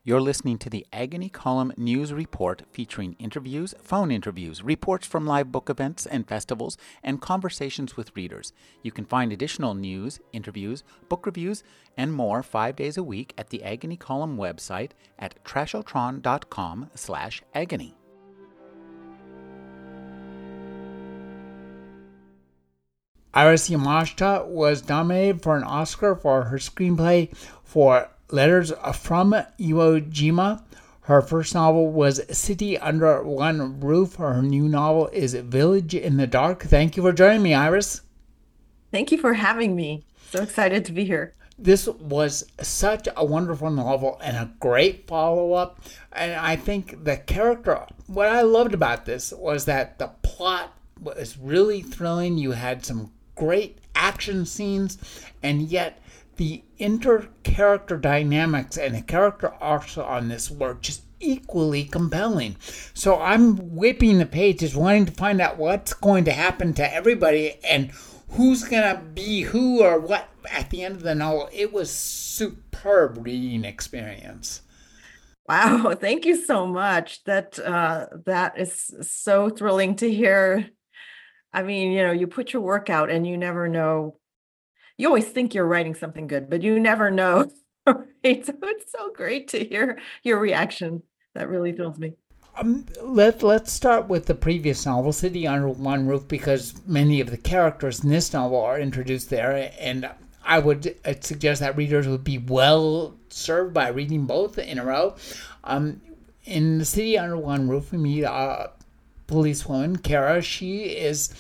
You're listening to the Agony Column News Report featuring interviews, phone interviews, reports from live book events and festivals, and conversations with readers. You can find additional news, interviews, book reviews, and more 5 days a week at the Agony Column website at trashotron.com/agony. Iris Yamashita was nominated for an Oscar for her screenplay for Letters from Iwo Jima. Her first novel was City Under One Roof. Her new novel is Village in the Dark. Thank you for joining me, Iris. Thank you for having me. So excited to be here. This was such a wonderful novel and a great follow-up. And I think the character, what I loved about this was that the plot was really thrilling. You had some great action scenes, and yet the inter-character dynamics and the character arcs on this were just equally compelling. So I'm whipping the pages, wanting to find out what's going to happen to everybody and who's going to be who or what at the end of the novel. It was superb reading experience. Wow, thank you so much. That is so thrilling to hear. I mean, you put your work out and you never know. You always think you're writing something good, but you never know. Right? So it's so great to hear your reaction. That really thrills me. Let's start with the previous novel, City Under One Roof, because many of the characters in this novel are introduced there, and I would suggest that readers would be well served by reading both in a row. In the City Under One Roof, we meet a policewoman, Kara. She is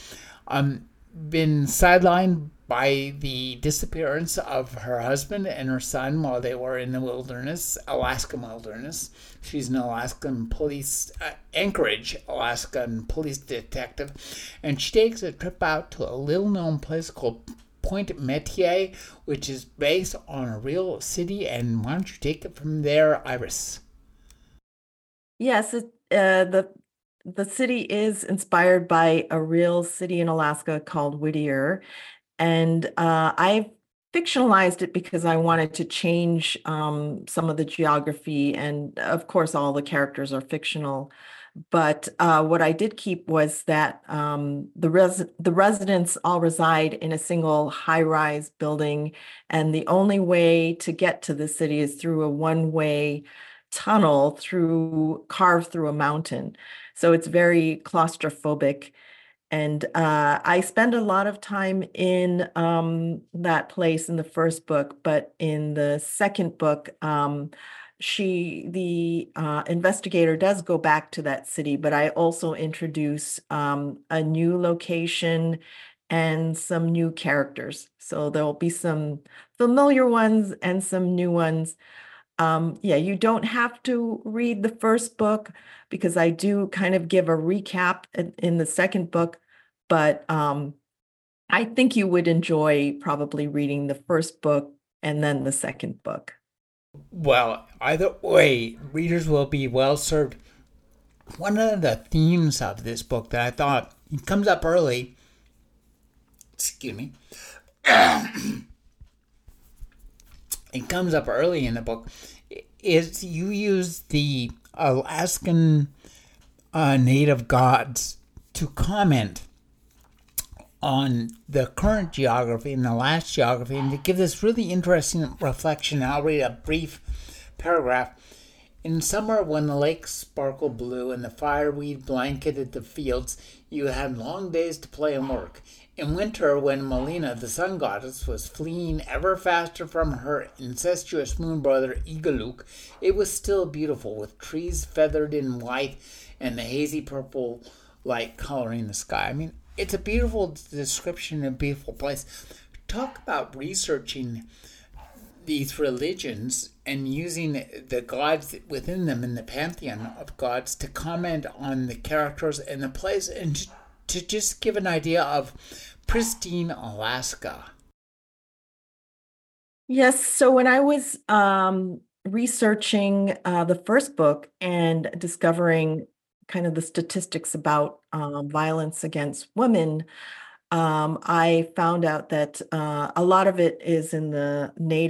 been sidelined by the disappearance of her husband and her son while they were in the wilderness, Alaskan wilderness. She's an Alaskan police, Anchorage, Alaskan police detective, and she takes a trip out to a little-known place called Point Metier, which is based on a real city. And why don't you take it from there, Iris? Yes, the city is inspired by a real city in Alaska called Whittier. And I've fictionalized it because I wanted to change some of the geography. And of course, all the characters are fictional. But what I did keep was that the residents all reside in a single high-rise building. And the only way to get to the city is through a one-way tunnel carved through a mountain. So it's very claustrophobic. And I spend a lot of time in that place in the first book, but in the second book, the investigator does go back to that city, but I also introduce a new location and some new characters. So there'll be some familiar ones and some new ones. You don't have to read the first book because I do kind of give a recap in the second book, but I think you would enjoy probably reading the first book and then the second book. Well, either way, readers will be well served. One of the themes of this book that I thought it comes up early, excuse me, it comes up early in the book, is you use the Alaskan native gods to comment on the current geography and the last geography, and to give this really interesting reflection. I'll read a brief paragraph. In summer, when the lakes sparkled blue and the fireweed blanketed the fields, you had long days to play and work. In winter, when Melina, the sun goddess, was fleeing ever faster from her incestuous moon brother Igaluk, it was still beautiful, with trees feathered in white and the hazy purple light coloring the sky. I mean, it's a beautiful description, a beautiful place. Talk about researching these religions and using the gods within them in the pantheon of gods to comment on the characters and the place, and to just give an idea of pristine Alaska. Yes, so when I was researching the first book and discovering kind of the statistics about violence against women, I found out that a lot of it is in the native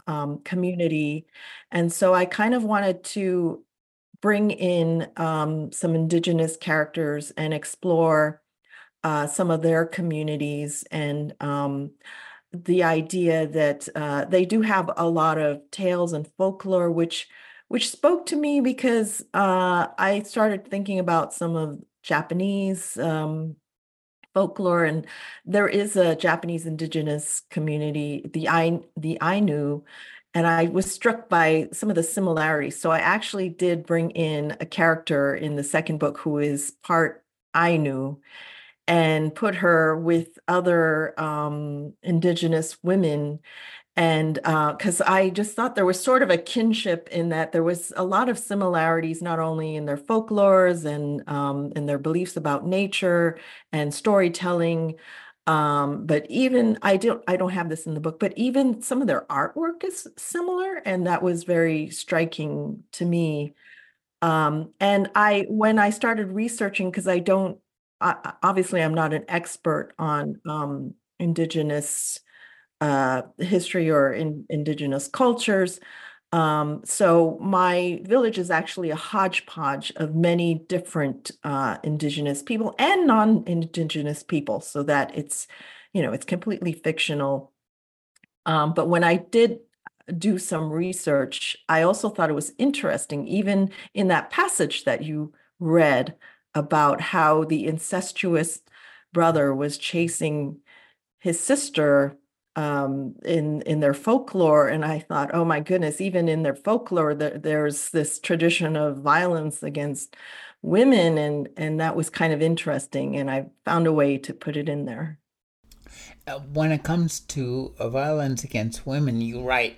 community. And so I kind of wanted to bring in some indigenous characters and explore some of their communities and the idea that they do have a lot of tales and folklore, which spoke to me because I started thinking about some of Japanese folklore, and there is a Japanese indigenous community, the Ainu, and I was struck by some of the similarities. So I actually did bring in a character in the second book who is part Ainu and put her with other indigenous women. And because I just thought there was sort of a kinship in that there was a lot of similarities, not only in their folklores and in their beliefs about nature and storytelling, but even I don't have this in the book, but even some of their artwork is similar, and that was very striking to me. And when I started researching, because obviously I'm not an expert on indigenous history or indigenous cultures. So my village is actually a hodgepodge of many different indigenous people and non-indigenous people, so that it's completely fictional. But when I did do some research, I also thought it was interesting, even in that passage that you read about how the incestuous brother was chasing his sister in their folklore. And I thought, oh my goodness, even in their folklore, there's this tradition of violence against women, and that was kind of interesting. And I found a way to put it in there. When it comes to violence against women, you're right.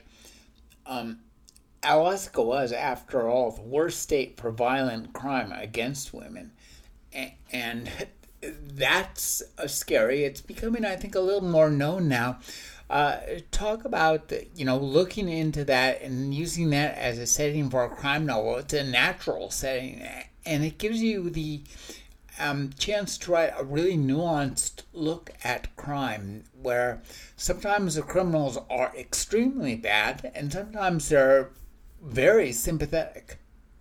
Alaska was, after all, the worst state for violent crime against women. And that's scary. It's becoming, I think, a little more known now. Talk about, looking into that and using that as a setting for a crime novel. It's a natural setting, and it gives you the chance to write a really nuanced look at crime, where sometimes the criminals are extremely bad and sometimes they're very sympathetic.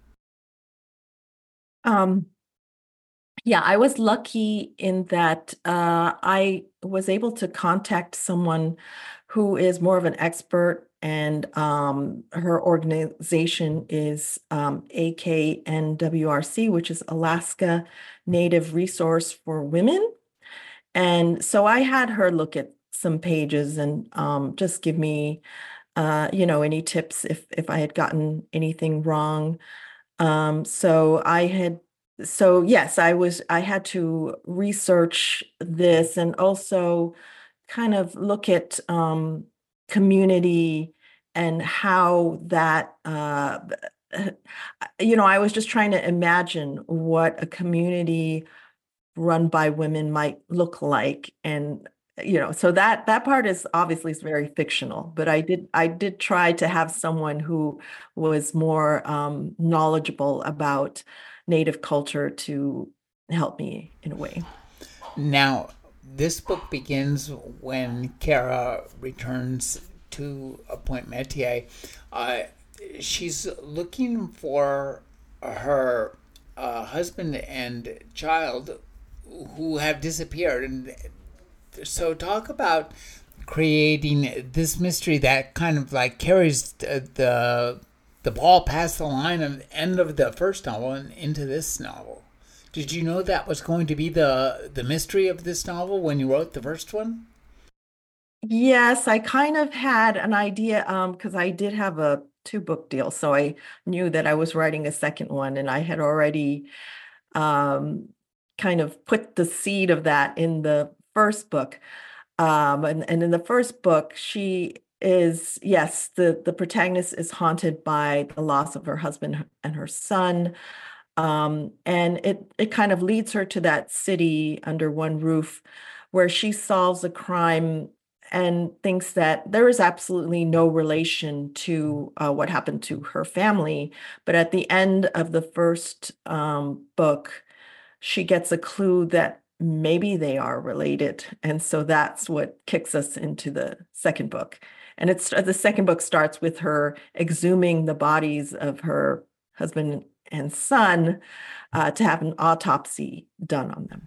Yeah, I was lucky in that I was able to contact someone who is more of an expert, and her organization is AKNWRC, which is Alaska Native Resource for Women. And so I had her look at some pages and just give me, any tips if I had gotten anything wrong. So yes, I had to research this and also kind of look at community and how that, I was just trying to imagine what a community run by women might look like. And so that part is obviously is very fictional, but I did try to have someone who was more knowledgeable about Native culture to help me in a way. Now, this book begins when Kara returns to Point Metier. She's looking for her husband and child who have disappeared. And so talk about creating this mystery that kind of like carries the ball past the line of the end of the first novel and into this novel. Did you know that was going to be the mystery of this novel when you wrote the first one? Yes, I kind of had an idea because I did have a two-book deal, so I knew that I was writing a second one, and I had already um, kind of put the seed of that in the first book. And in the first book, she is, yes, the protagonist is haunted by the loss of her husband and her son. And it kind of leads her to that city under one roof where she solves a crime and thinks that there is absolutely no relation to what happened to her family. But at the end of the first book, she gets a clue that maybe they are related. And so that's what kicks us into the second book. And the second book starts with her exhuming the bodies of her husband and son to have an autopsy done on them.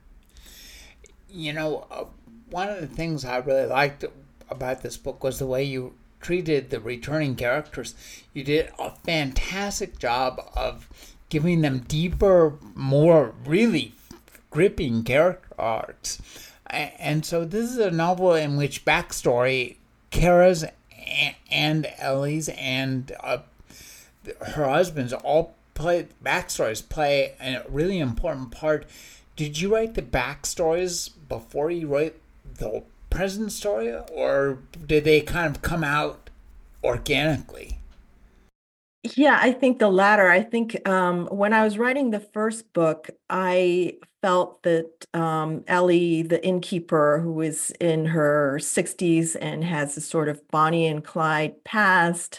One of the things I really liked about this book was the way you treated the returning characters. You did a fantastic job of giving them deeper, more really gripping character arcs. And so this is a novel in which backstory, Kara's and Ellie's and her husband's backstories play a really important part. Did you write the backstories before you wrote the present story, or did they kind of come out organically? Yeah, I think the latter. I think when I was writing the first book, I felt that Ellie, the innkeeper who is in her 60s and has a sort of Bonnie and Clyde past,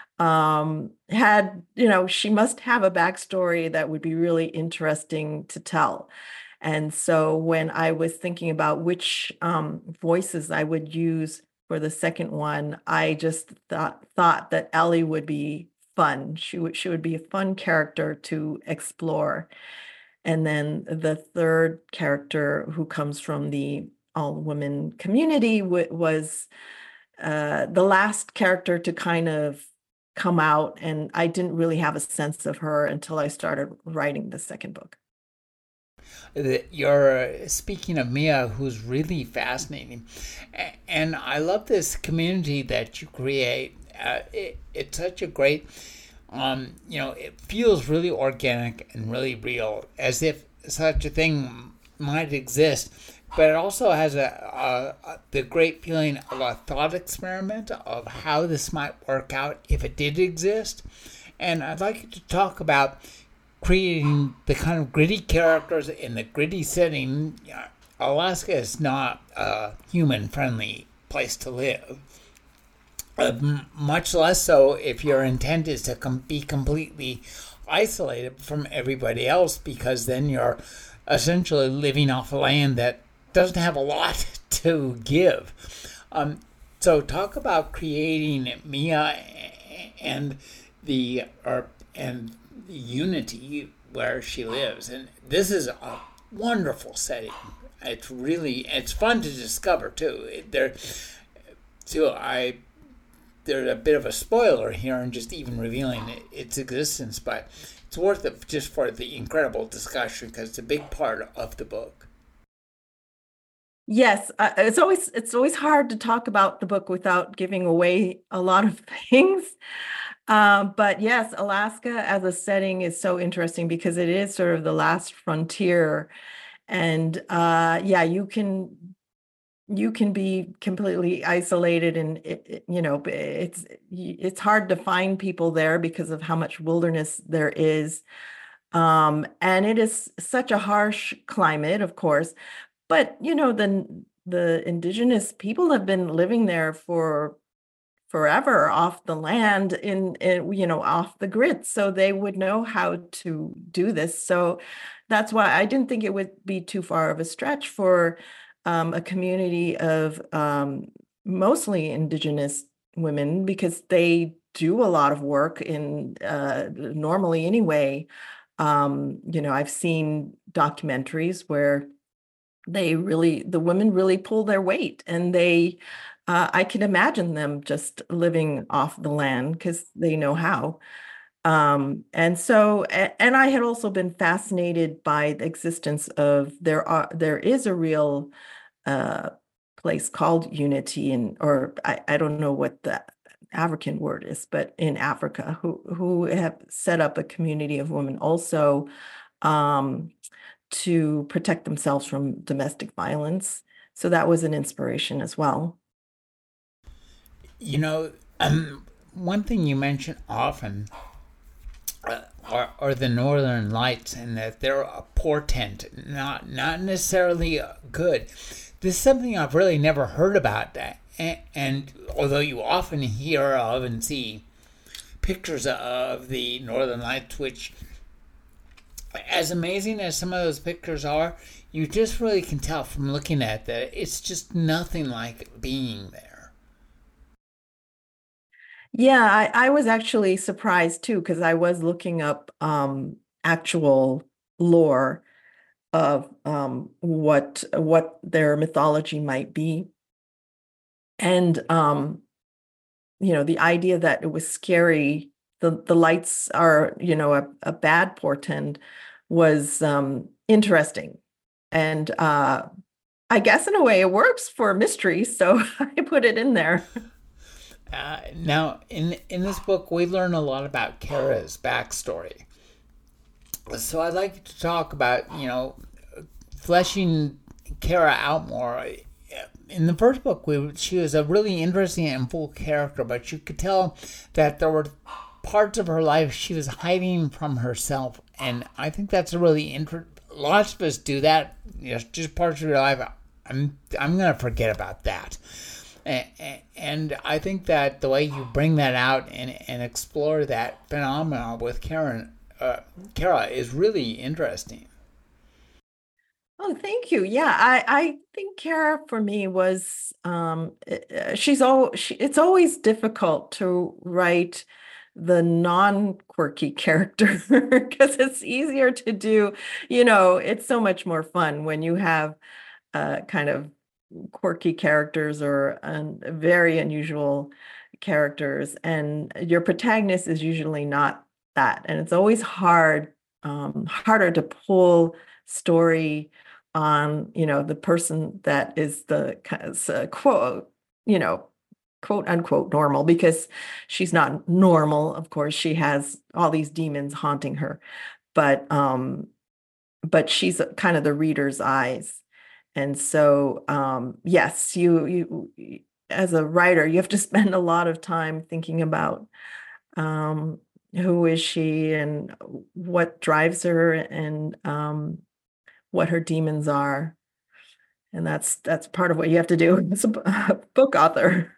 had, she must have a backstory that would be really interesting to tell. And so when I was thinking about which voices I would use for the second one, I just thought that Ellie would be fun. She would be a fun character to explore. And then the third character, who comes from the all-women community, was the last character to kind of come out, and I didn't really have a sense of her until I started writing the second book. You're speaking of Mia, who's really fascinating, and I love this community that you create. It's such a great, it feels really organic and really real, as if such a thing might exist. But it also has the great feeling of a thought experiment of how this might work out if it did exist. And I'd like you to talk about creating the kind of gritty characters in the gritty setting. Alaska is not a human-friendly place to live. Much less so if your intent is to be completely isolated from everybody else, because then you're essentially living off a land that doesn't have a lot to give. So talk about creating Mia and the unity where she lives. And this is a wonderful setting. It's fun to discover too. There's a bit of a spoiler here in just even revealing its existence, but it's worth it just for the incredible discussion, because it's a big part of the book. Yes, it's always hard to talk about the book without giving away a lot of things. But yes, Alaska as a setting is so interesting because it is sort of the last frontier, and you can be completely isolated, and it's hard to find people there because of how much wilderness there is, and it is such a harsh climate, of course. But the indigenous people have been living there for forever off the land in off the grid, so they would know how to do this. So that's why I didn't think it would be too far of a stretch for a community of mostly indigenous women, because they do a lot of work in normally anyway. I've seen documentaries where the women really pull their weight, and I can imagine them just living off the land because they know how. And I had also been fascinated by the existence of, there is a real place called Unity, or I don't know what the African word is, but in Africa, who have set up a community of women also to protect themselves from domestic violence. So that was an inspiration as well. One thing you mention often are the Northern Lights, and that they're a portent, not necessarily good. This is something I've really never heard about, and although you often hear of and see pictures of the Northern Lights, which As amazing as some of those pictures are, you just really can tell from looking at that it's just nothing like being there. Yeah, I was actually surprised too, because I was looking up actual lore of what their mythology might be. And the idea that it was scary, the lights are, a bad portend was interesting. And I guess in a way it works for a mystery, so I put it in there. Now, in this book, we learn a lot about Kara's backstory. So I'd like to talk about, fleshing Kara out more. In the first book, she was a really interesting and full character, but you could tell that there were parts of her life she was hiding from herself, and I think that's a really interesting. Lots of us do that. Just parts of your life. I'm gonna forget about that, and I think that the way you bring that out and explore that phenomenon with Kara is really interesting. Oh, thank you. Yeah, I think Kara for me was it's always difficult to write the non-quirky character because it's easier to do, it's so much more fun when you have kind of quirky characters or very unusual characters, and your protagonist is usually not that, and it's always harder to pull story on, the person that is the kind of quote unquote normal, because she's not normal. Of course, she has all these demons haunting her, but she's kind of the reader's eyes. And so, yes, you as a writer, you have to spend a lot of time thinking about who is she and what drives her, and what her demons are. And that's part of what you have to do as a book author.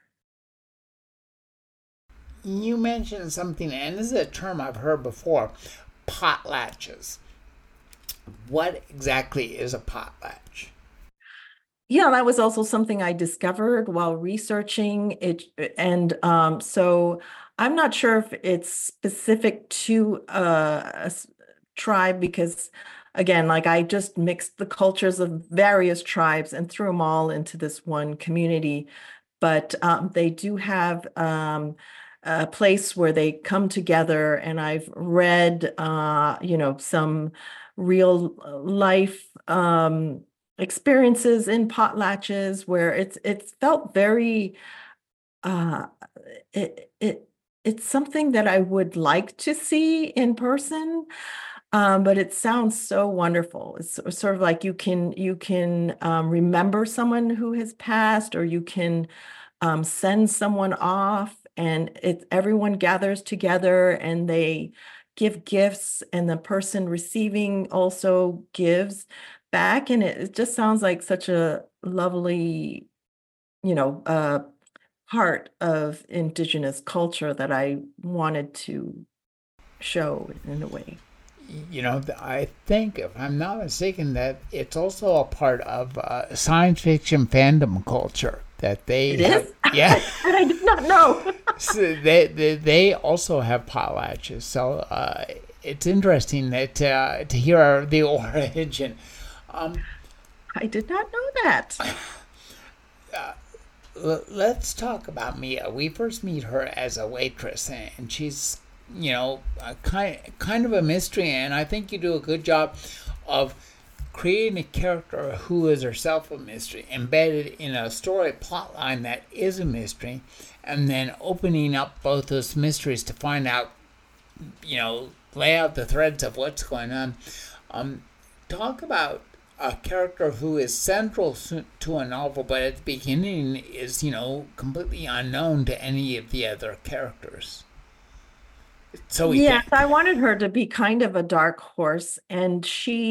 You mentioned something, and this is a term I've heard before: potlatches. What exactly is a potlatch? Yeah, that was also something I discovered while researching it. And so I'm not sure if it's specific to tribe, because again, like I just mixed the cultures of various tribes and threw them all into this one community. But they do have a place where they come together, and I've read, some real life experiences in potlatches where it's felt very uh it it's something that I would like to see in person. But it sounds so wonderful. It's sort of like you can remember someone who has passed, or you can send someone off, and everyone gathers together and they give gifts, and the person receiving also gives back, and it just sounds like such a lovely, you know, uh, part of indigenous culture that I wanted to show in a way. I think, if I'm not mistaken, that it's also a part of science fiction fandom culture that they It have. is? Yeah, And I did not know. so they also have potlatches. So it's interesting that to hear the origin. Um, I did not know that. let's talk about Mia. We first meet her as a waitress, and she's, kind of a mystery. And I think you do a good job of creating a character who is herself a mystery, embedded in a story plotline that is a mystery, and then opening up both those mysteries to find out, lay out the threads of what's going on. Talk about a character who is central to a novel, but at the beginning is, completely unknown to any of the other characters. So we Yes, think. I wanted her to be kind of a dark horse, and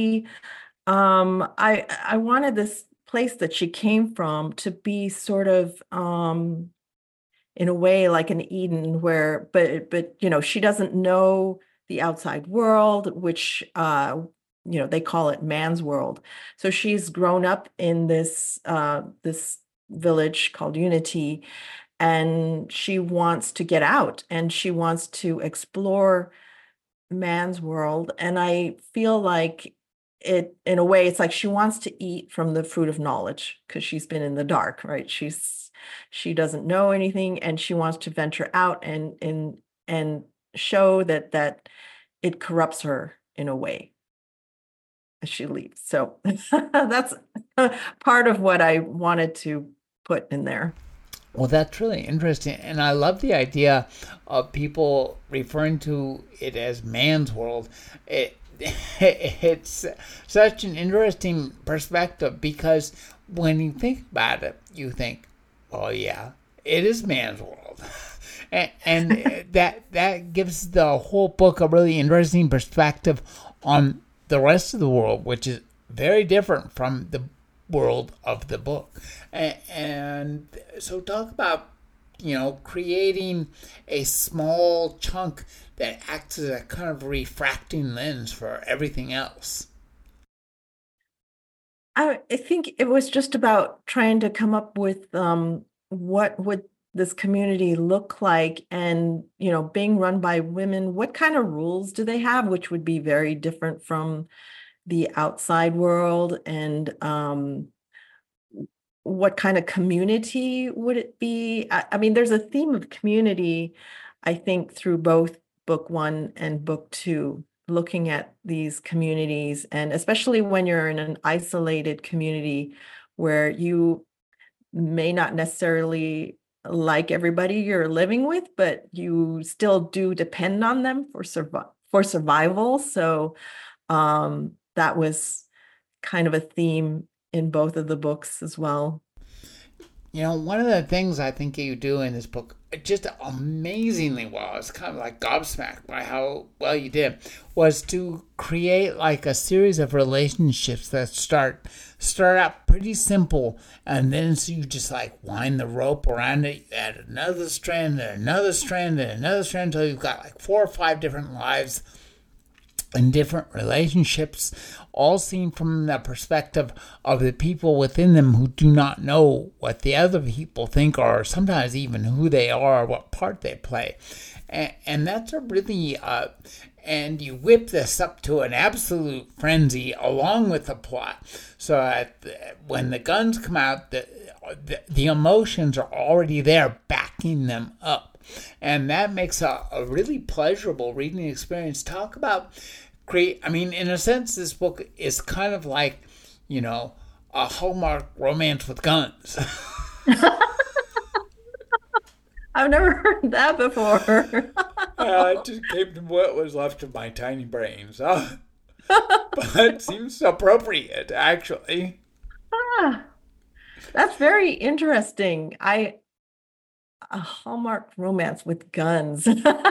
I wanted this place that she came from to be sort of, in a way, like an Eden, where, but she doesn't know the outside world, which they call it man's world. So she's grown up in this village called Unity, and she wants to get out and she wants to explore man's world. And I feel like it, in a way, it's like she wants to eat from the fruit of knowledge because she's been in the dark, right? She doesn't know anything, and she wants to venture out and show that it corrupts her in a way as she leaves. So that's part of what I wanted to put in there. Well, that's really interesting. And I love the idea of people referring to it as man's world. It's such an interesting perspective because when you think about it, you think, oh, yeah, it is man's world. And that gives the whole book a really interesting perspective on the rest of the world, which is very different from the world of the book. And so talk about, creating a small chunk that acts as a kind of refracting lens for everything else. I think it was just about trying to come up with what would this community look like, and being run by women, what kind of rules do they have, which would be very different from the outside world, and what kind of community would it be? I mean, there's a theme of community, I think, through both book one and book two, looking at these communities, and especially when you're in an isolated community where you may not necessarily like everybody you're living with, but you still do depend on them for survival. So that was kind of a theme in both of the books as well. One of the things I think you do in this book just amazingly well, it's kind of like gobsmacked by how well you did, was to create like a series of relationships that start out pretty simple, and then so you just like wind the rope around it, you add another strand and another strand and another strand until you've got like 4 or 5 different lives and different relationships, all seen from the perspective of the people within them who do not know what the other people think, or sometimes even who they are, or what part they play. And that's a really, and you whip this up to an absolute frenzy along with the plot. So when the guns come out, the emotions are already there backing them up. And that makes a really pleasurable reading experience. Talk about in a sense, this book is kind of like, a Hallmark romance with guns. I've never heard that before. It just came to what was left of my tiny brain. So. But it seems appropriate, actually. That's very interesting. A Hallmark romance with guns.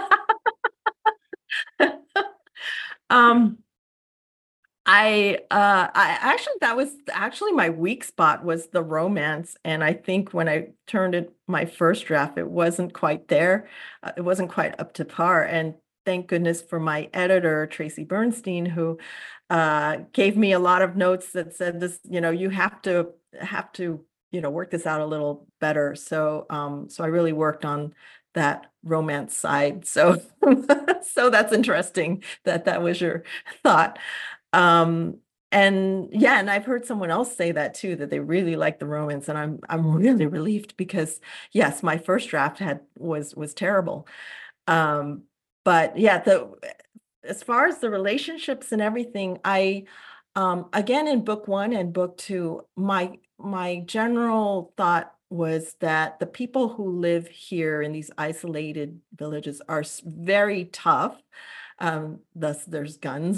I actually, that was actually my weak spot, was the romance. And I think when I turned in my first draft, it wasn't quite there. It wasn't quite up to par. And thank goodness for my editor, Tracy Bernstein, who gave me a lot of notes that said this, you have to work this out a little better. So I really worked on that romance side. So so that's interesting that was your thought. And I've heard someone else say that too, that they really like the romance, and I'm really relieved, because yes, my first draft was terrible. But yeah, as far as the relationships and everything, I again, in book one and book two, my general thought was that the people who live here in these isolated villages are very tough. Thus there's guns.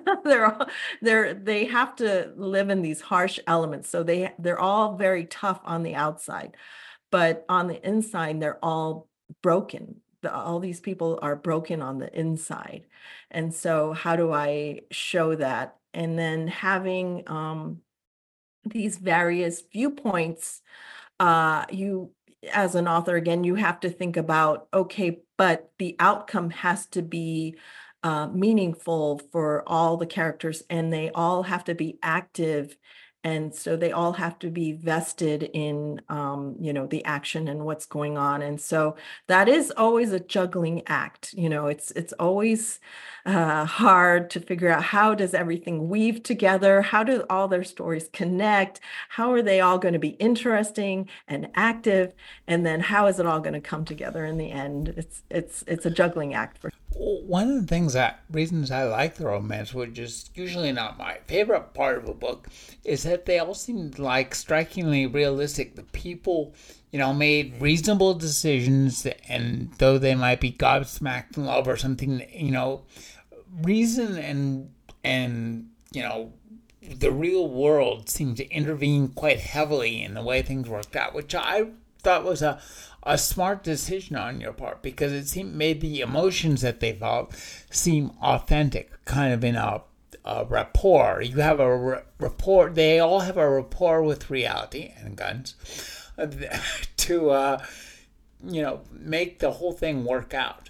They have to live in these harsh elements. So they're all very tough on the outside, but on the inside, they're all broken. All these people are broken on the inside. And so how do I show that? And then having these various viewpoints, you, as an author, again, you have to think about, okay, but the outcome has to be meaningful for all the characters, and they all have to be active. And so they all have to be vested in, the action and what's going on. And so that is always a juggling act. It's always hard to figure out, how does everything weave together? How do all their stories connect? How are they all going to be interesting and active? And then how is it all going to come together in the end? It's a juggling act for. One of the reasons I like the romance, which is usually not my favorite part of a book, is that they all seem like strikingly realistic. The people, made reasonable decisions, and though they might be gobsmacked in love or something, reason and the real world seemed to intervene quite heavily in the way things worked out, which I thought was a smart decision on your part, because it made the emotions that they felt seem authentic, kind of in a rapport. You have a rapport. They all have a rapport with reality and guns to make the whole thing work out.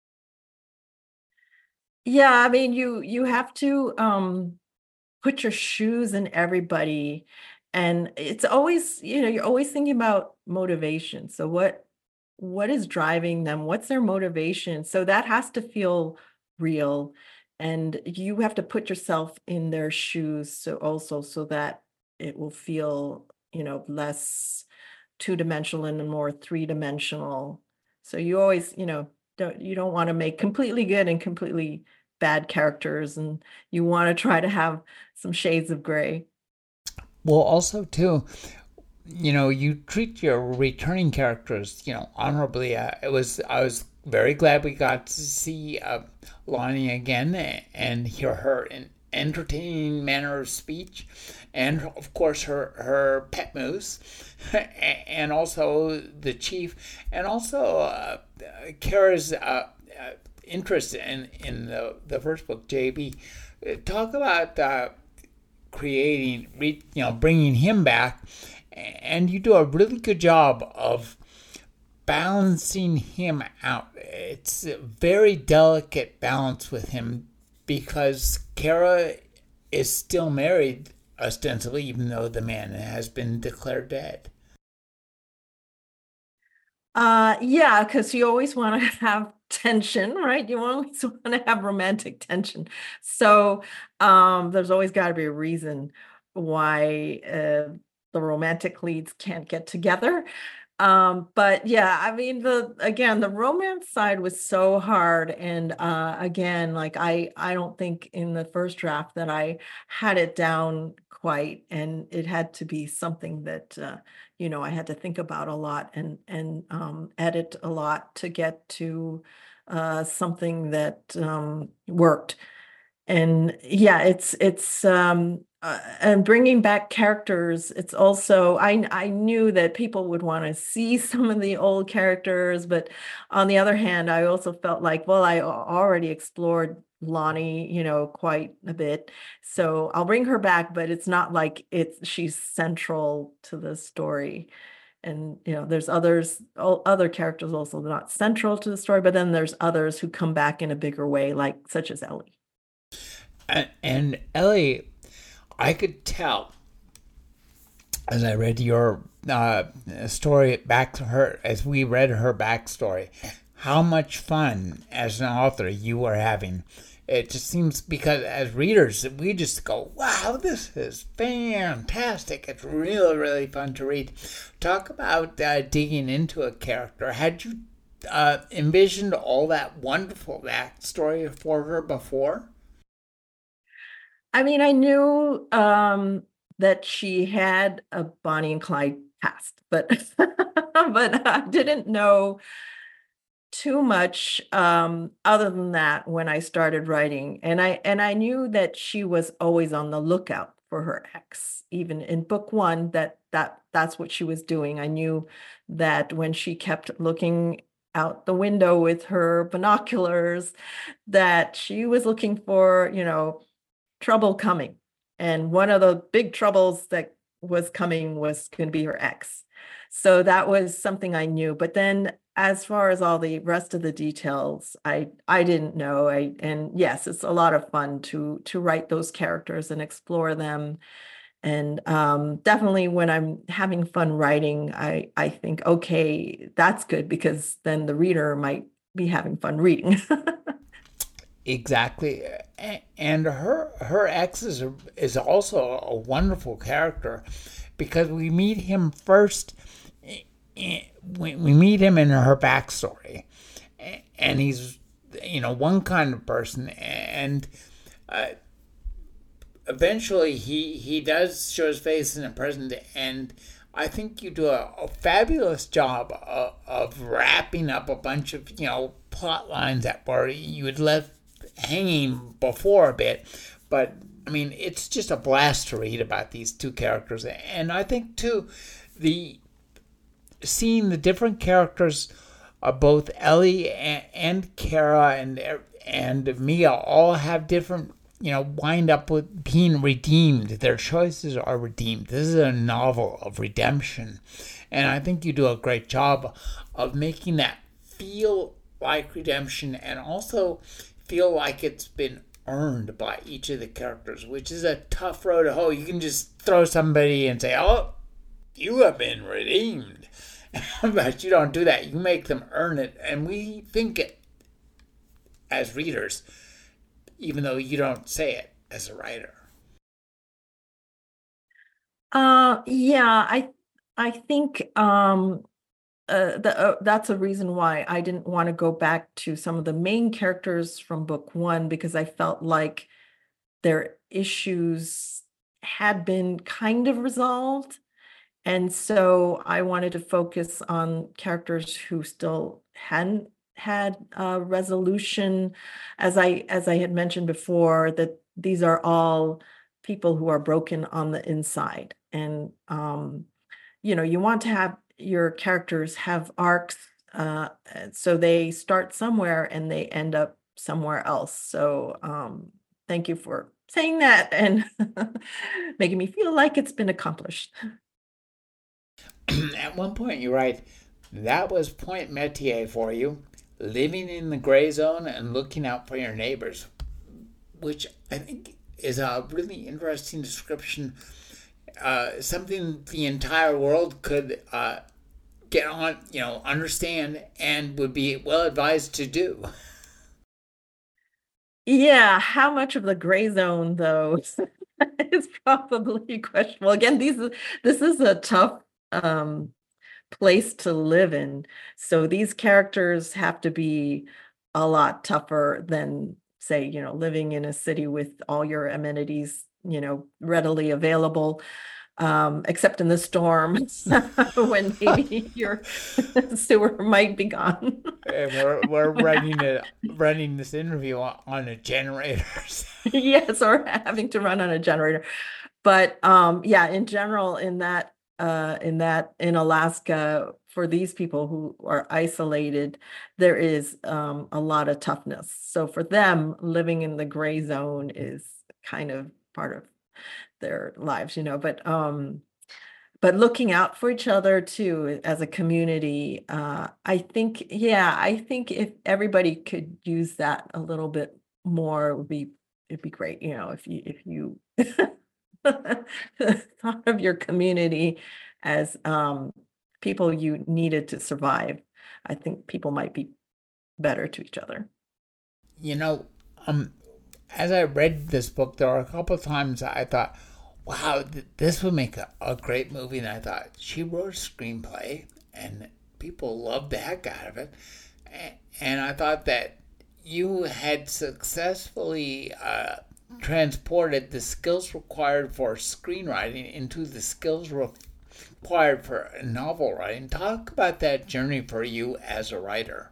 Yeah, I mean, you have to put your shoes in everybody. And it's always, you're always thinking about motivation. So what is driving them? What's their motivation? So that has to feel real. And you have to put yourself in their shoes, so also so that it will feel, less two-dimensional and more three-dimensional. So you always, don't want to make completely good and completely bad characters, and you want to try to have some shades of gray. Well, also too, you treat your returning characters, honorably. I was very glad we got to see Lonnie again and hear her entertaining manner of speech, and of course her pet moose, and also the chief, and also Kara's interest in the first book, JB. Talk about bringing him back, and you do a really good job of balancing him out. It's a very delicate balance with him, because Kara is still married, ostensibly, even though the man has been declared dead. Yeah, because you always want to have tension, right? You always want to have romantic tension. So there's always got to be a reason why the romantic leads can't get together. But yeah, I mean, the romance side was so hard. And again, like I don't think in the first draft that I had it down quite, and it had to be something that I had to think about a lot and edit a lot to get to something that worked. And yeah, it's and bringing back characters. It's also, I knew that people would want to see some of the old characters, but on the other hand, I also felt like, well, I already explored Lonnie, quite a bit, so I'll bring her back, but it's not like she's central to the story. And there's other characters also not central to the story, but then there's others who come back in a bigger way, like such as Ellie. And Ellie, I could tell as I read your story back to her, as we read her backstory, how much fun as an author you were having. It just seems, because as readers, we just go, wow, this is fantastic. It's really, really fun to read. Talk about digging into a character. Had you envisioned all that wonderful backstory for her before? I mean, I knew that she had a Bonnie and Clyde past, but but I didn't know too much other than that when I started writing. And I knew that she was always on the lookout for her ex. Even in book one, that's what she was doing. I knew that when she kept looking out the window with her binoculars, that she was looking for, trouble coming. And one of the big troubles that was coming was going to be her ex. So that was something I knew. But then as far as all the rest of the details, I didn't know. And yes, it's a lot of fun to write those characters and explore them. And definitely when I'm having fun writing, I think, okay, that's good because then the reader might be having fun reading. Exactly. And her ex is also a wonderful character because we meet him first. We meet him in her backstory, and he's one kind of person, and eventually he does show his face in the present, and I think you do a fabulous job of wrapping up a bunch of plot lines that were you had left hanging before a bit. But I mean, it's just a blast to read about these two characters, and I think too the seeing the different characters of both Ellie and Kara and Mia all have different wind up with being redeemed. Their choices are redeemed. This is a novel of redemption, and I think you do a great job of making that feel like redemption and also feel like it's been earned by each of the characters, which is a tough road to hoe. You can just throw somebody and say, oh, you have been redeemed. But you don't do that. You make them earn it. And we think it as readers, even though you don't say it as a writer. Yeah, I think that's a reason why I didn't want to go back to some of the main characters from book one, because I felt like their issues had been kind of resolved. And so I wanted to focus on characters who still hadn't had a resolution. As I had mentioned before, that these are all people who are broken on the inside. And you want to have your characters have arcs, so they start somewhere and they end up somewhere else. So thank you for saying that and making me feel like it's been accomplished. At one point, you write, that was point métier for you, living in the gray zone and looking out for your neighbors, which I think is a really interesting description. Something the entire world could get on, understand, and would be well advised to do. Yeah, how much of the gray zone, though, is probably questionable. Again, this is a tough place to live in. So these characters have to be a lot tougher than, say, living in a city with all your amenities, readily available, except in the storm when maybe your sewer might be gone. We're running this interview on a generator. Yes, or having to run on a generator. But yeah, in general, in Alaska, for these people who are isolated, there is a lot of toughness. So for them, living in the gray zone is kind of part of their lives, but looking out for each other too as a community. I think if everybody could use that a little bit more, it'd be great. If you thought of your community as people you needed to survive, I think people might be better to each other. As I read this book, there were a couple of times I thought, wow, this would make a great movie. And I thought, she wrote a screenplay and people loved the heck out of it. And I thought that you had successfully transported the skills required for screenwriting into the skills required for novel writing. Talk about that journey for you as a writer.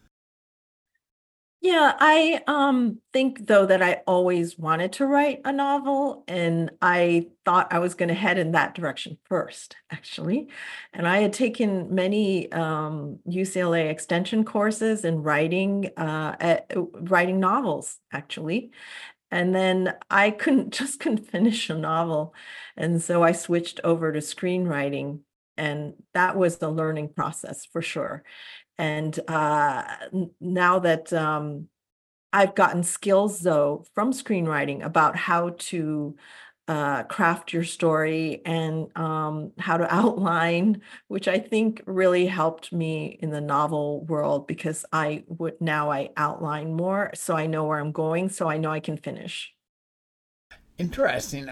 Yeah, I think though that I always wanted to write a novel, and I thought I was going to head in that direction first, actually. And I had taken many UCLA extension courses in writing novels, actually. And then I couldn't finish a novel. And so I switched over to screenwriting. And that was the learning process for sure. And now that I've gotten skills though from screenwriting about how to craft your story and how to outline, which I think really helped me in the novel world, because I outline more, so I know where I'm going, so I know I can finish. Interesting.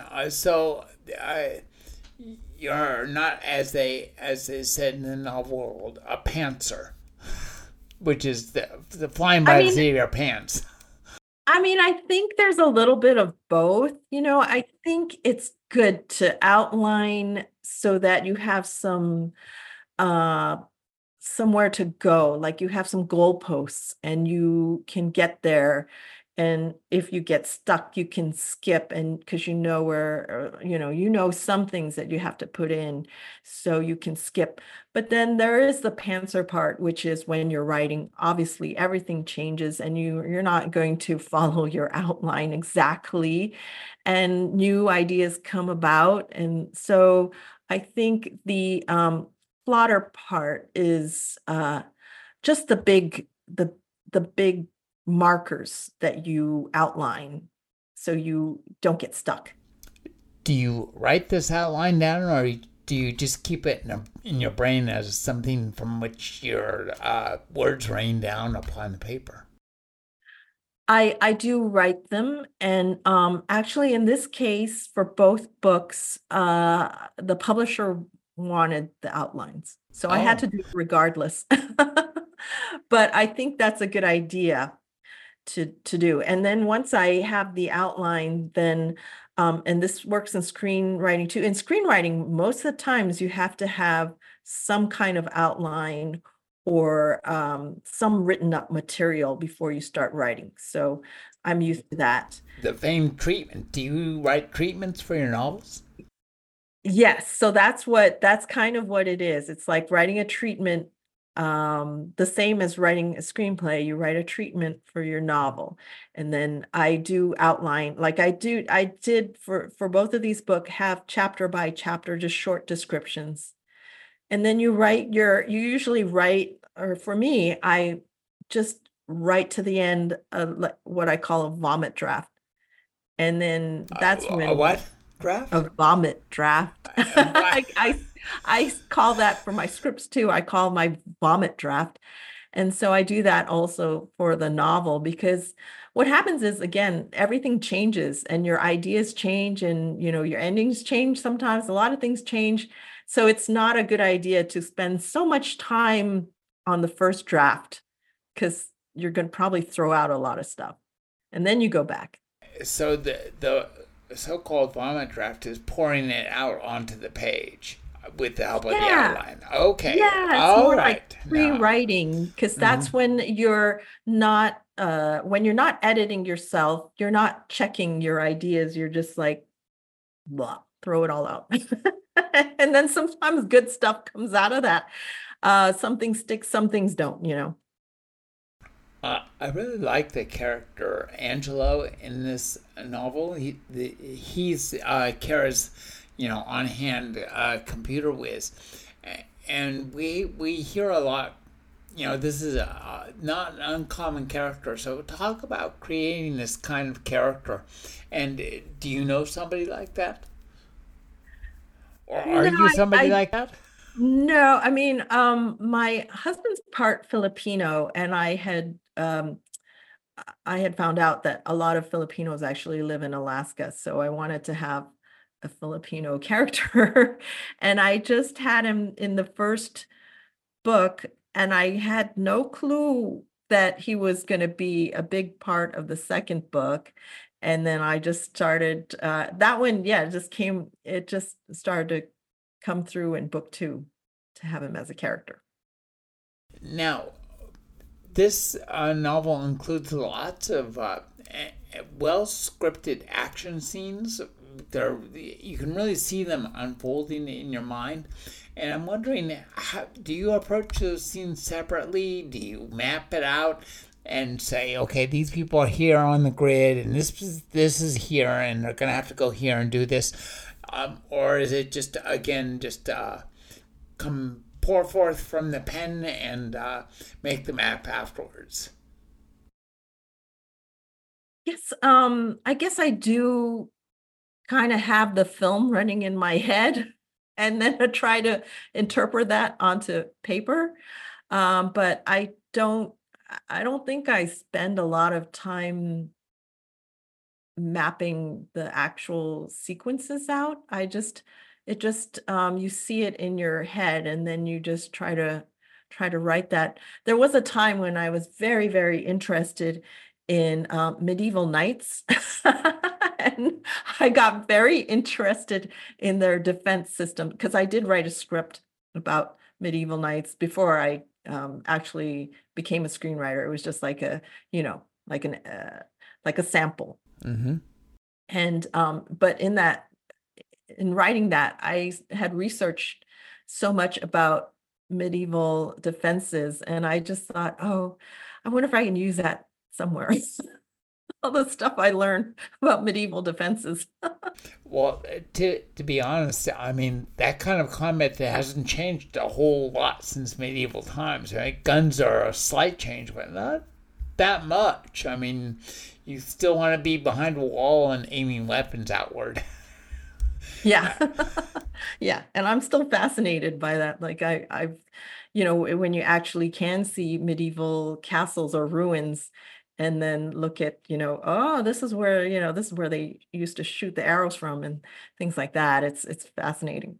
You're not, as they said in the novel world, a pantser, which is the flying by the seat of your pants. I mean, I think there's a little bit of both. I think it's good to outline so that you have some somewhere to go, like you have some goalposts and you can get there. And if you get stuck, you can skip, and because where, some things that you have to put in, so you can skip. But then there is the pantser part, which is when you're writing, obviously everything changes and you're not going to follow your outline exactly, and new ideas come about. And so I think the plotter part is just the big markers that you outline so you don't get stuck. Do you write this outline down, or do you just keep it in your brain as something from which your words rain down upon the paper? I do write them, and actually in this case for both books, the publisher wanted the outlines, so I had to do it regardless. But I think that's a good idea to do. And then once I have the outline, then and this works in screenwriting too. In screenwriting, most of the times you have to have some kind of outline or some written up material before you start writing. So I'm used to that. The famed treatment. Do you write treatments for your novels? Yes. So that's kind of what it is. It's like writing a treatment, the same as writing a screenplay. You write a treatment for your novel. And then I do outline, like I did for both of these books, have chapter by chapter, just short descriptions. And then you usually write, or for me, I just write to the end what I call a vomit draft. And then that's when... A what draft? A vomit draft. I call that for my scripts too. I call my vomit draft. And so I do that also for the novel, because what happens is, again, everything changes and your ideas change, and your endings change sometimes. A lot of things change. So it's not a good idea to spend so much time on the first draft, because you're going to probably throw out a lot of stuff. And then you go back. So the so-called vomit draft is pouring it out onto the page with the help of the outline. Okay. Yeah, it's more like pre-writing, because that's when you're not editing yourself, you're not checking your ideas, you're just like, blah, throw it all out. And then sometimes good stuff comes out of that. Some things stick, some things don't, I really like the character Angelo in this novel. He's Kara's, on-hand computer whiz, and we hear a lot. This is not an uncommon character. So talk about creating this kind of character. And do you know somebody like that, or are you somebody like that? No, I mean, my husband's part Filipino, and I had found out that a lot of Filipinos actually live in Alaska, so I wanted to have a Filipino character. And I just had him in the first book, and I had no clue that he was going to be a big part of the second book. And then I just started that one. Yeah, it just started to come through in book 2 to have him as a character. Now, this novel includes lots of well-scripted action scenes. You can really see them unfolding in your mind. And I'm wondering, do you approach those scenes separately? Do you map it out and say, okay, these people are here on the grid, and this is here, and they're going to have to go here and do this? Or is it just come pour forth from the pen and make the map afterwards. Yes, I guess I do kind of have the film running in my head and then I try to interpret that onto paper. But I don't think I spend a lot of time mapping the actual sequences out. You see it in your head and then you just try to write that. There was a time when I was very, very interested in medieval knights. And I got very interested in their defense system because I did write a script about medieval knights before I actually became a screenwriter. It was just like like a sample. Mm-hmm. And but in writing that, I had researched so much about medieval defenses, and I just thought, oh, I wonder if I can use that somewhere. All the stuff I learned about medieval defenses. Well, to be honest, I mean, that kind of combat hasn't changed a whole lot since medieval times, right? Guns are a slight change, but not that much. I mean, you still want to be behind a wall and aiming weapons outward. Yeah. Yeah. And I'm still fascinated by that. Like I've, when you actually can see medieval castles or ruins and then look at, oh, this is where they used to shoot the arrows from and things like that. It's fascinating.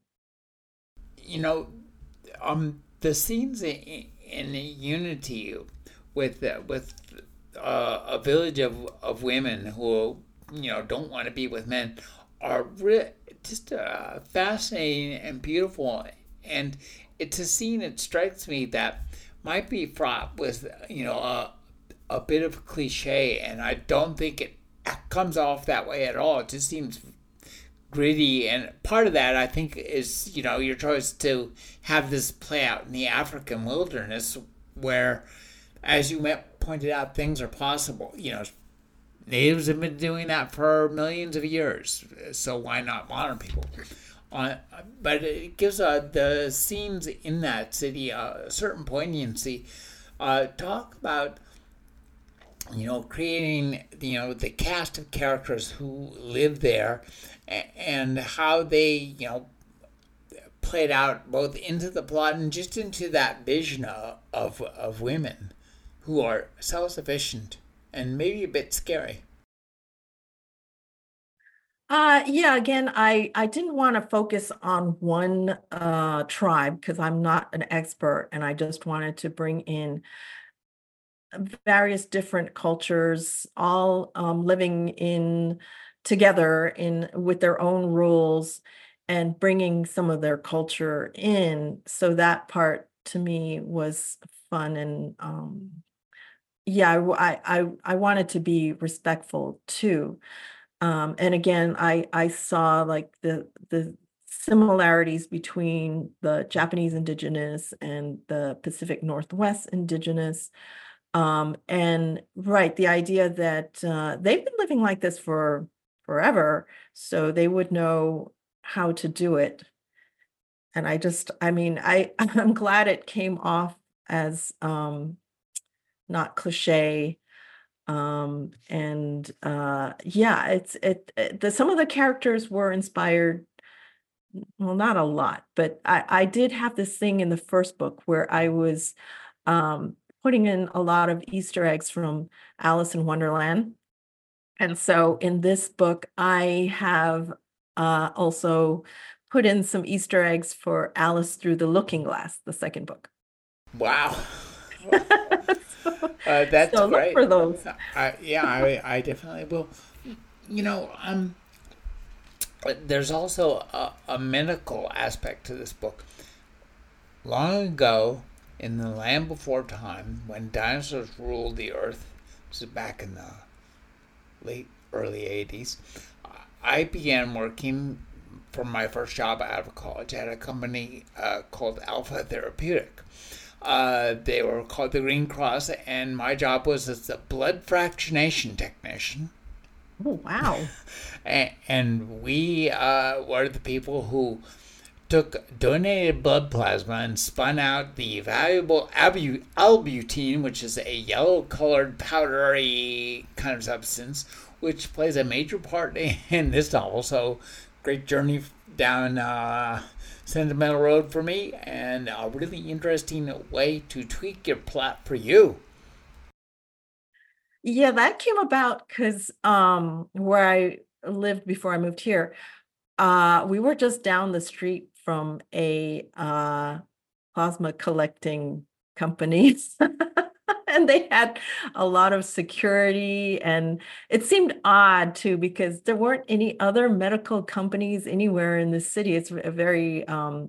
The scenes in Unity with a village of women who don't want to be with men are just fascinating and beautiful, and it's a scene that strikes me that might be fraught with a bit of cliche, and I don't think it comes off that way at all. It just seems gritty, and part of that I think is your choice to have this play out in the African wilderness where, as you pointed out, things are possible. Natives have been doing that for millions of years, so why not modern people? But it gives the scenes in that city a certain poignancy. Talk about creating the cast of characters who live there and how they played out both into the plot and just into that vision of women who are self-sufficient and maybe a bit scary. Yeah, again, I didn't want to focus on one tribe because I'm not an expert, and I just wanted to bring in various different cultures, all living in together with their own rules and bringing some of their culture in. So that part to me was fun, and I wanted to be respectful too. And again, I saw like the similarities between the Japanese indigenous and the Pacific Northwest indigenous. And right, the idea that they've been living like this for forever, so they would know how to do it. And I'm glad it came off as not cliche. Some of the characters were inspired, well, not a lot, but I did have this thing in the first book where I was putting in a lot of Easter eggs from Alice in Wonderland. And so in this book, I have also put in some Easter eggs for Alice Through the Looking Glass, the second book. Wow. That's so great. Look for those. I definitely will. There's also a medical aspect to this book. Long ago, in the land before time, when dinosaurs ruled the earth, this is back in the early 80s, I began working for my first job out of college at a company called Alpha Therapeutic. They were called the Green Cross, and my job was as a blood fractionation technician. Oh, wow. And we were the people who took donated blood plasma and spun out the valuable albutine, which is a yellow colored powdery kind of substance, which plays a major part in this novel. So, great journey down Sentimental Road for me, and a really interesting way to tweak your plot for you. Yeah, that came about because where I lived before I moved here, we were just down the street from a plasma collecting company. And they had a lot of security, and it seemed odd too because there weren't any other medical companies anywhere in the city. It's a very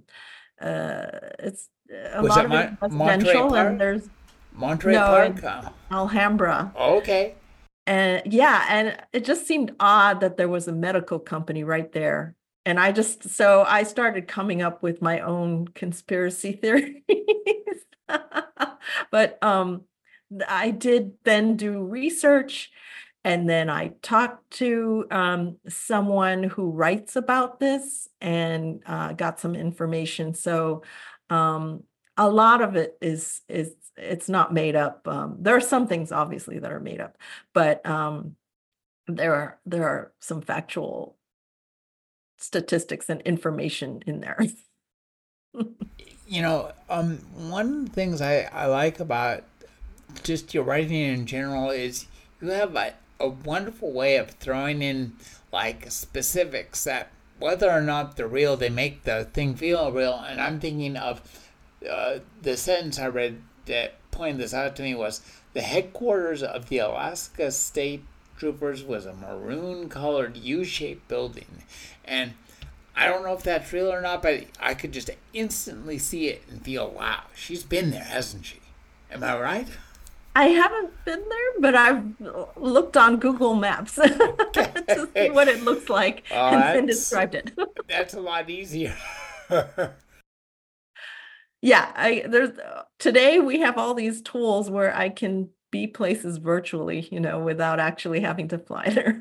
it's a Was lot that of it Monterey residential, and Park? there's Monterey no Park? in Alhambra. Okay. And yeah, and it just seemed odd that there was a medical company right there. And so I started coming up with my own conspiracy theories. But I did then do research, and then I talked to someone who writes about this and got some information. So a lot of it is it's not made up. There are some things obviously that are made up, but there are some factual statistics and information in there. One of the things I like about just your writing in general is you have a wonderful way of throwing in like specifics that whether or not they're real, they make the thing feel real. And I'm thinking of the sentence I read that pointed this out to me was the headquarters of the Alaska State Troopers was a maroon-colored U-shaped building. And I don't know if that's real or not, but I could just instantly see it and feel, wow, she's been there, hasn't she? Am I right? I haven't been there, but I've looked on Google Maps to see what it looks like and then described it. That's a lot easier. Yeah, today we have all these tools where I can be places virtually, without actually having to fly there.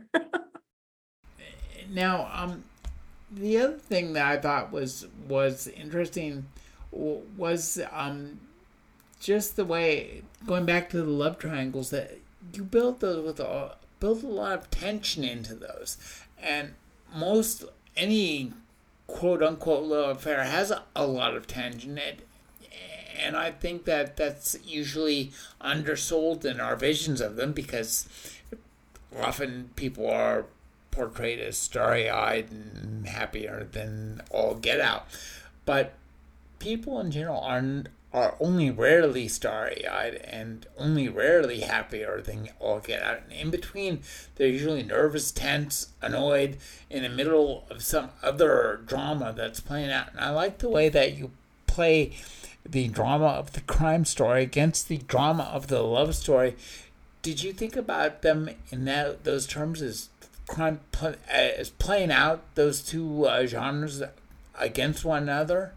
Now, the other thing that I thought was interesting was just the way, going back to the love triangles, that you built those built a lot of tension into those, and any quote unquote love affair has a lot of tension. And I think that that's usually undersold in our visions of them because often people are portrayed as starry-eyed and happier than all get out. But people in general are only rarely starry-eyed and only rarely happier than all get out. And in between, they're usually nervous, tense, annoyed, in the middle of some other drama that's playing out. And I like the way that you play the drama of the crime story against the drama of the love story. Did you think about them in those terms as crime as playing out those two genres against one another?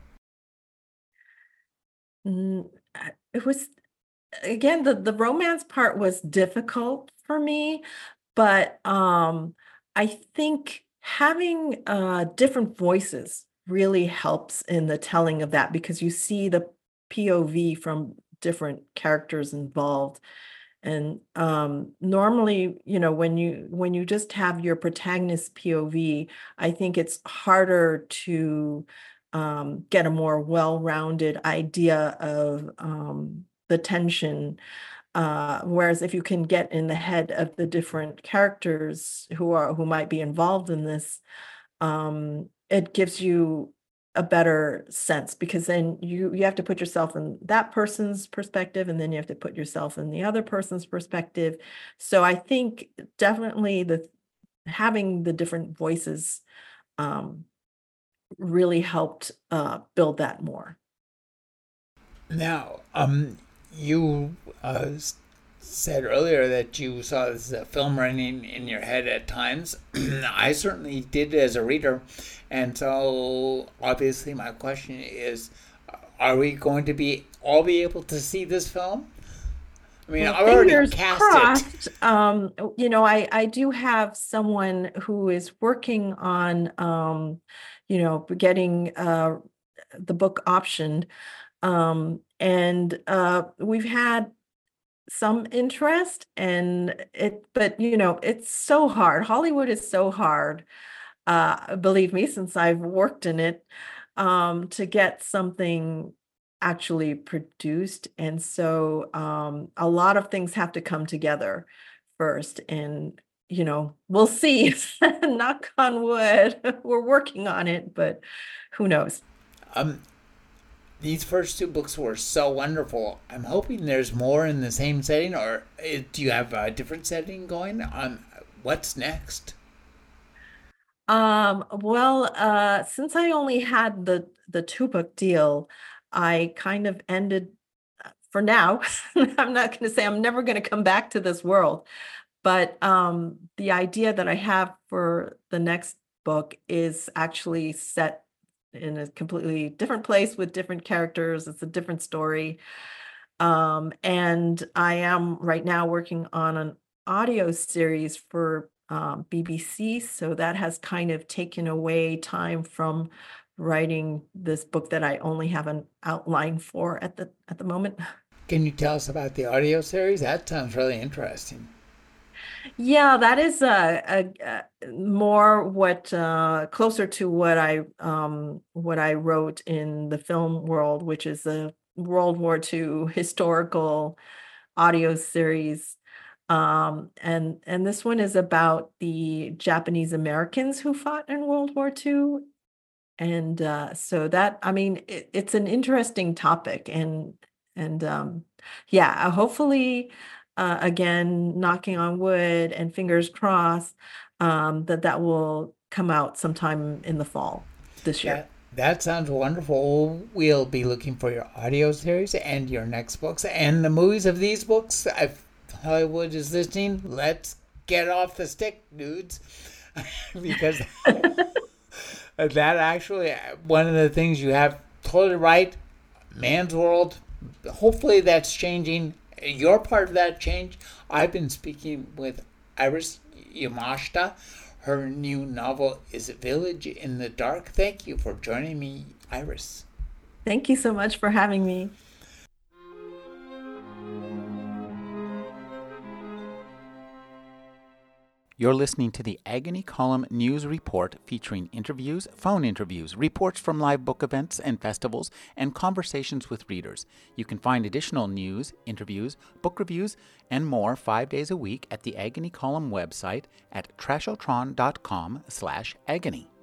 It was, again, the romance part was difficult for me, but I think having different voices really helps in the telling of that because you see the POV from different characters involved. And normally, when you just have your protagonist POV, I think it's harder to get a more well-rounded idea of the tension. Whereas if you can get in the head of the different characters who might be involved in this, it gives you a better sense because then you have to put yourself in that person's perspective and then you have to put yourself in the other person's perspective. So I think definitely having the different voices really helped build that more. Now, you said earlier that you saw this film running in your head at times. I certainly did as a reader. And so, obviously, my question is, are we going to all be able to see this film? I mean, I've already cast it. I do have someone who is working on, getting the book optioned. And we've had some interest but it's so hard. Hollywood is so hard. Believe me, since I've worked in it, to get something actually produced. And so a lot of things have to come together first. And, we'll see. Knock on wood. We're working on it, but who knows? These first two books were so wonderful. I'm hoping there's more in the same setting, or do you have a different setting going on? What's next? Well, since I only had the 2-book deal, I kind of ended for now. I'm not going to say I'm never going to come back to this world, but the idea that I have for the next book is actually set in a completely different place with different characters. It's a different story. And I am right now working on an audio series for BBC. So that has kind of taken away time from writing this book that I only have an outline for at the moment. Can you tell us about the audio series? That sounds really interesting. Yeah, that is a more closer to what I wrote in the film world, which is a World War II historical audio series. And this one is about the Japanese Americans who fought in World War II. And so that, I mean, it's an interesting topic. And yeah, hopefully, again, knocking on wood and fingers crossed, that will come out sometime in the fall this year. That sounds wonderful. We'll be looking for your audio series and your next books and the movies of these books. If Hollywood is listening, let's get off the stick, dudes. Because that actually, one of the things you have totally right, man's world, hopefully that's changing. You're part of that change. I've been speaking with Iris Yamashita. Her new novel is Village in the Dark. Thank you for joining me, Iris. Thank you so much for having me. You're listening to the Agony Column News Report featuring interviews, phone interviews, reports from live book events and festivals, and conversations with readers. You can find additional news, interviews, book reviews, and more 5 days a week at the Agony Column website at trashotron.com/agony.